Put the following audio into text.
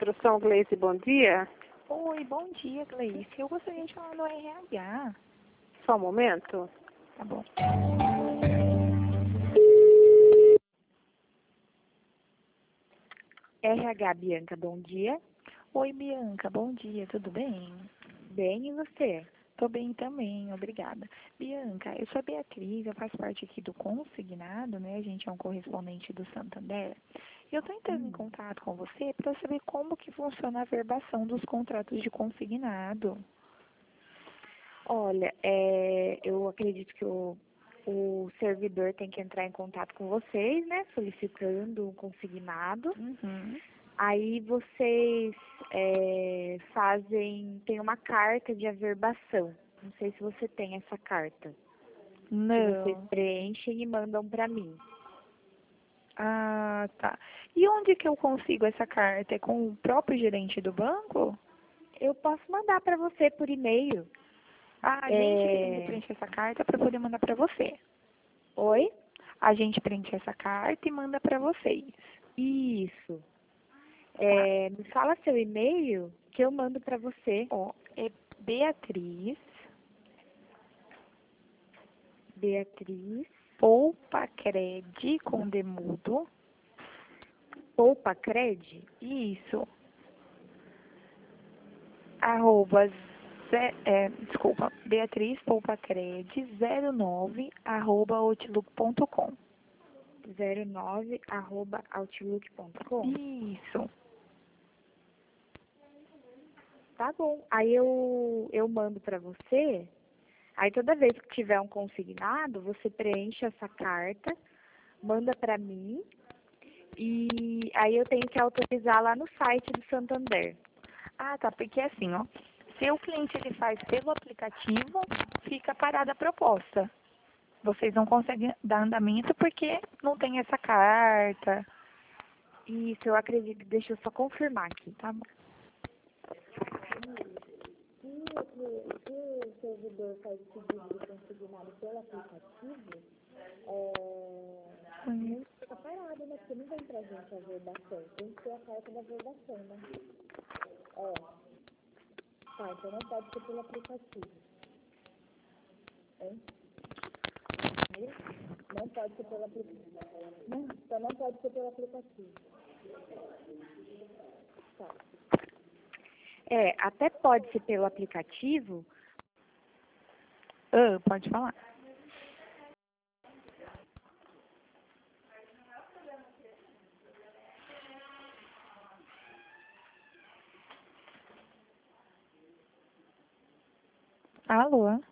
Construção Gleice, bom dia. Oi, bom dia, Gleice. Eu gostaria de falar no RH. Só um momento. Tá bom. RH Bianca, bom dia. Oi, Bianca, bom dia, tudo bem? Bem, e você? Tô bem também, obrigada. Bianca, eu sou a Beatriz, eu faço parte aqui do Consignado, né? A gente é um correspondente do Santander. E eu tô entrando em contato com você para saber como que funciona a verbação dos contratos de consignado. Olha, eu acredito que o servidor tem que entrar em contato com vocês, né? Solicitando um consignado. Uhum. Aí vocês tem uma carta de averbação. Não sei se você tem essa carta. Que vocês Não. preenchem e mandam para mim. Ah, tá. E onde que eu consigo essa carta? É com o próprio gerente do banco? Eu posso mandar para você por e-mail. Ah, a gente que tem que preencher essa carta para poder mandar para você. Oi? A gente preenche essa carta e manda para vocês. Isso. Tá. Me fala seu e-mail que eu mando para você. Ó, é Beatriz Beatriz Poupacred com demudo. Poupa Cred? Isso. Arroba desculpa, Beatriz Poupacred 09 @outlook.com. 09@outlook.com. Isso. Tá bom. Aí eu mando para você. Aí toda vez que tiver um consignado, você preenche essa carta, manda para mim e aí eu tenho que autorizar lá no site do Santander. Ah, tá, porque assim, ó, se o cliente ele faz pelo aplicativo, fica parada a proposta. Vocês não conseguem dar andamento porque não tem essa carta. Isso, eu acredito. Deixa eu só confirmar aqui. Tá bom. Se o servidor faz o pedido de consignado pelo aplicativo, não fica parado, né? Porque não vem pra gente a verbação. Tem que ter a carta da verbação, né? Tá, então não pode ser pelo aplicativo. Hein? Não pode ser pelo aplicativo. Não, então não pode ser pelo aplicativo. Tá. Até pode ser pelo aplicativo. Ah, pode falar. Alô?